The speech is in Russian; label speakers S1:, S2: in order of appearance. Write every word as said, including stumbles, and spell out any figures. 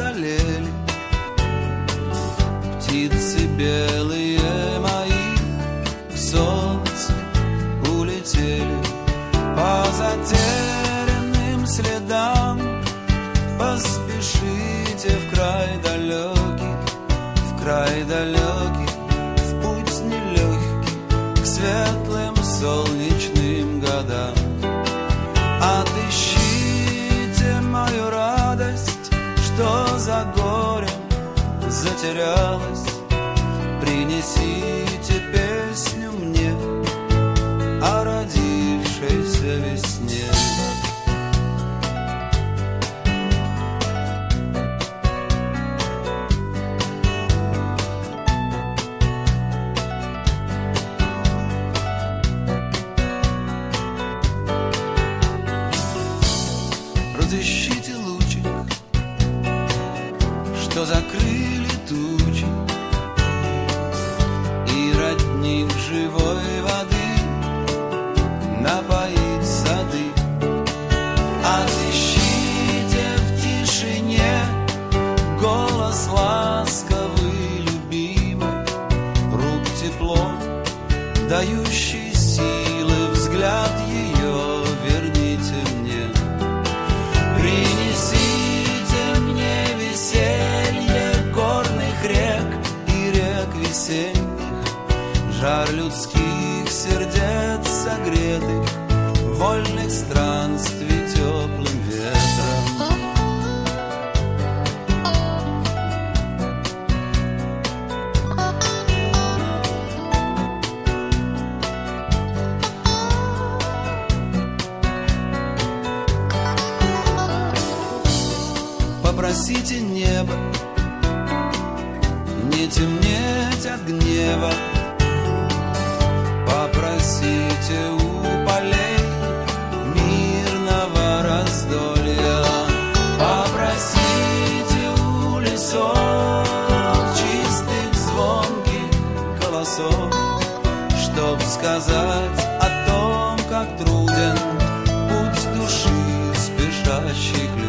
S1: одолели. Птицы белые мои к солнцу улетели. По затерянным следам поспешите в край далекий, в край далекий, в путь нелегкий к светлым солнечным годам. Отыщите мою радость, что за горем затерялась. Принесите песню мне о родившейся весне. Разыщите лучик, что закрыли тучи, и родник живой воды напоить сады. Отыщите в тишине голос ласковый, любимый, рук тепло, дающий силы, взгляд ее верните мне. Принесите мне веселье горных рек и рек весенних, жар людских сердец согретых, вольных странствий теплым ветром. Попросите небо не темнеть от гнева. Попросите у полей мирного раздолья. Попросите у лесов чистых звонких голосов, чтоб сказать о том, как труден путь души спешащий к людям.